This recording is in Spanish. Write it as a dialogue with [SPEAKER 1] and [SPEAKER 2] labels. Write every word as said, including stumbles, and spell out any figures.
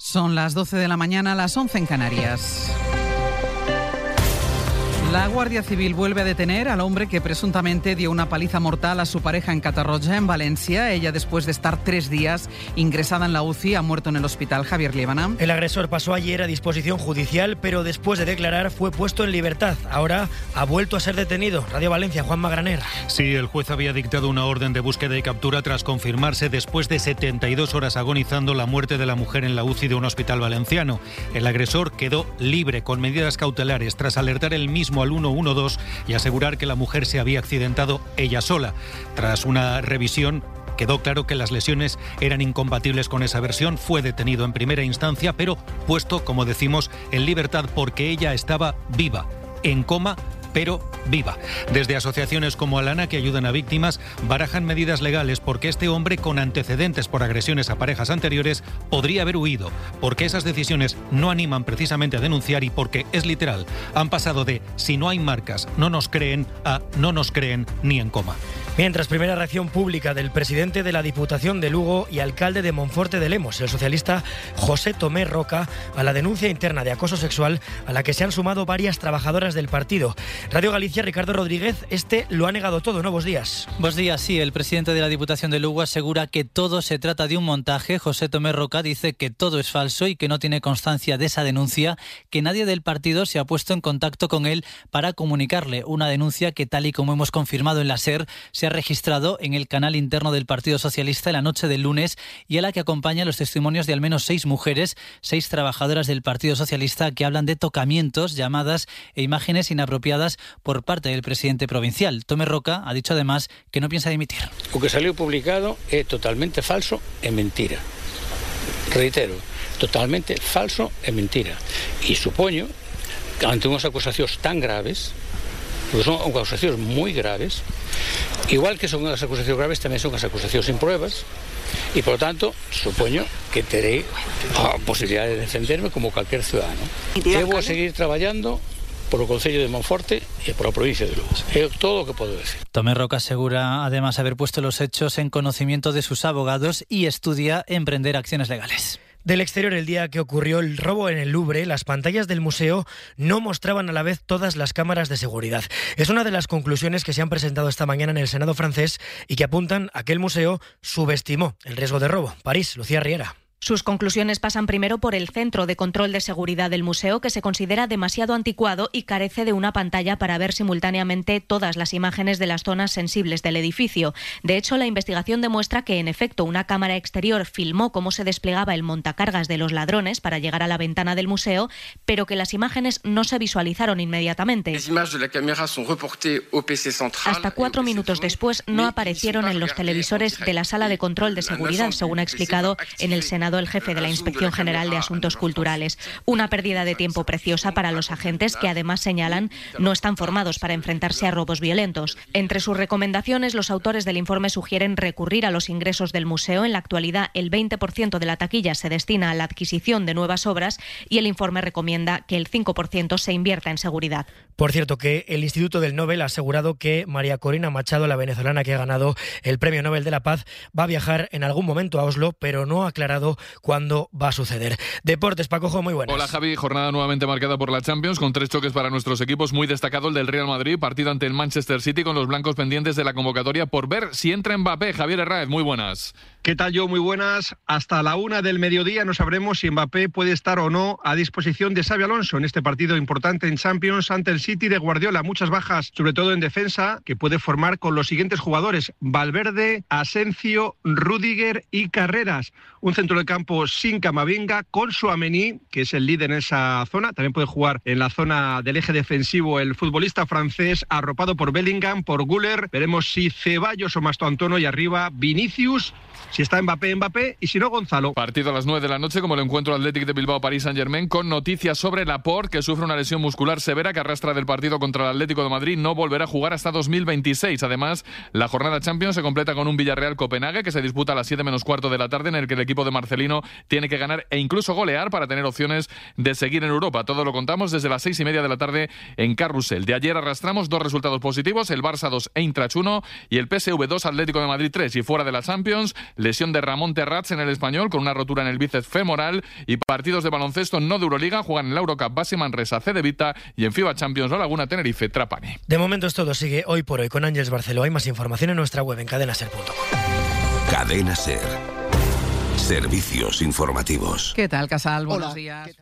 [SPEAKER 1] Son las doce de la mañana, las once en Canarias. La Guardia Civil vuelve a detener al hombre que presuntamente dio una paliza mortal a su pareja en Catarroja, en Valencia. Ella, después de estar tres días ingresada en la U C I, ha muerto en el hospital. Javier Liébana.
[SPEAKER 2] El agresor pasó ayer a disposición judicial, pero después de declarar fue puesto en libertad. Ahora ha vuelto a ser detenido. Radio Valencia, Juan Magraner.
[SPEAKER 3] Sí, el juez había dictado una orden de búsqueda y captura tras confirmarse, después de setenta y dos horas agonizando, la muerte de la mujer en la U C I de un hospital valenciano. El agresor quedó libre con medidas cautelares tras alertar él mismo al uno uno dos y asegurar que la mujer se había accidentado ella sola. Tras una revisión, quedó claro que las lesiones eran incompatibles con esa versión. Fue detenido en primera instancia, pero puesto, como decimos, en libertad porque ella estaba viva, en coma, pero viva. Desde asociaciones como Alana, que ayudan a víctimas, barajan medidas legales porque este hombre con antecedentes por agresiones a parejas anteriores podría haber huido, porque esas decisiones no animan precisamente a denunciar y porque, es literal, han pasado de si no hay marcas, no nos creen, a no nos creen ni en coma.
[SPEAKER 2] Mientras, primera reacción pública del presidente de la Diputación de Lugo y alcalde de Monforte de Lemos, el socialista José Tomé Roca, a la denuncia interna de acoso sexual a la que se han sumado varias trabajadoras del partido. Radio Galicia, Ricardo Rodríguez, este lo ha negado todo, ¿no? Buenos días.
[SPEAKER 4] Buenos días, sí. El presidente de la Diputación de Lugo asegura que todo se trata de un montaje. José Tomé Roca dice que todo es falso y que no tiene constancia de esa denuncia, que nadie del partido se ha puesto en contacto con él para comunicarle una denuncia que, tal y como hemos confirmado en la SER, se ha registrado en el canal interno del Partido Socialista en la noche del lunes y a la que acompañan los testimonios de al menos seis mujeres, seis trabajadoras del Partido Socialista, que hablan de tocamientos, llamadas e imágenes inapropiadas por parte del presidente provincial. Tomé Roca ha dicho además que no piensa dimitir.
[SPEAKER 5] O que salió publicado é totalmente falso e mentira. Reitero, totalmente falso e mentira. E supoño que ante unhas acusacións tan graves, porque son acusacións moi graves, igual que son as acusacións graves, tamén son as acusacións sin pruebas, e, por lo tanto, supoño que terei a posibilidade de defenderme como calquer ciudadano. Eu vou seguir traballando por o Concello de Monforte e por a provincia de Lugo. É todo o que podo decir.
[SPEAKER 4] Tomé Roca asegura además haber puesto los hechos en conocimiento de sus abogados y estudia emprender acciones legales.
[SPEAKER 2] Del exterior, el día que ocurrió el robo en el Louvre, las pantallas del museo no mostraban a la vez todas las cámaras de seguridad. Es una de las conclusiones que se han presentado esta mañana en el Senado francés y que apuntan a que el museo subestimó el riesgo de robo. París, Lucía Riera.
[SPEAKER 6] Sus conclusiones pasan primero por el Centro de Control de Seguridad del museo, que se considera demasiado anticuado y carece de una pantalla para ver simultáneamente todas las imágenes de las zonas sensibles del edificio. De hecho, la investigación demuestra que, en efecto, una cámara exterior filmó cómo se desplegaba el montacargas de los ladrones para llegar a la ventana del museo, pero que las imágenes no se visualizaron inmediatamente. Hasta cuatro minutos después no aparecieron en los televisores de la Sala de Control de Seguridad, según ha explicado en el Senado el jefe de la Inspección General de Asuntos Culturales. Una pérdida de tiempo preciosa para los agentes, que además señalan no están formados para enfrentarse a robos violentos. Entre sus recomendaciones, los autores del informe sugieren recurrir a los ingresos del museo. En la actualidad, el veinte por ciento de la taquilla se destina a la adquisición de nuevas obras y el informe recomienda que el cinco por ciento se invierta en seguridad.
[SPEAKER 2] Por cierto, que el Instituto del Nobel ha asegurado que María Corina Machado, la venezolana que ha ganado el Premio Nobel de la Paz, va a viajar en algún momento a Oslo, pero no ha aclarado cuándo va a suceder. Deportes, Pacojo, muy buenas.
[SPEAKER 7] Hola, Javi. Jornada nuevamente marcada por la Champions, con tres choques para nuestros equipos. Muy destacado el del Real Madrid, partido ante el Manchester City, con los blancos pendientes de la convocatoria por ver si entra Mbappé. Javier Herráez, muy buenas.
[SPEAKER 8] ¿Qué tal, yo? Muy buenas. Hasta la una del mediodía no sabremos si Mbappé puede estar o no a disposición de Xabi Alonso en este partido importante en Champions ante el City de Guardiola. Muchas bajas, sobre todo en defensa, que puede formar con los siguientes jugadores: Valverde, Asensio, Rüdiger y Carreras. Un centro de campo sin Camavinga, con Tchouaméni, que es el líder en esa zona. También puede jugar en la zona del eje defensivo el futbolista francés, arropado por Bellingham, por Güler. Veremos si Ceballos o Mastantuono, y arriba Vinicius. Si está Mbappé, Mbappé, y si no, Gonzalo.
[SPEAKER 7] Partido a las nueve de la noche, como el encuentro Athletic de Bilbao-París Saint-Germain, con noticias sobre Laporte, que sufre una lesión muscular severa que arrastra del partido contra el Atlético de Madrid. No volverá a jugar hasta dos mil veintiséis. Además, la jornada Champions se completa con un Villarreal-Copenhague, que se disputa a las siete menos cuarto de la tarde, en el que el equipo de Marcelo argelino tiene que ganar e incluso golear para tener opciones de seguir en Europa. Todo lo contamos desde las seis y media de la tarde en Carrusel. De ayer arrastramos dos resultados positivos, el Barça dos, Eintracht uno y el P S V dos, Atlético de Madrid tres. Y fuera de la Champions, lesión de Ramón Terrats en el Español con una rotura en el bíceps femoral, y partidos de baloncesto no de Euroliga. Juegan en la Eurocup Basi Manresa, Cedevita, y en FIBA Champions La Laguna, Tenerife, Trapani.
[SPEAKER 2] De momento es todo. Sigue Hoy por Hoy con Ángeles Barceló. Hay más información en nuestra web en cadena ser punto com.
[SPEAKER 9] Cadena Ser. Servicios informativos.
[SPEAKER 1] ¿Qué tal, Casal? Buenos
[SPEAKER 10] Hola.
[SPEAKER 1] días.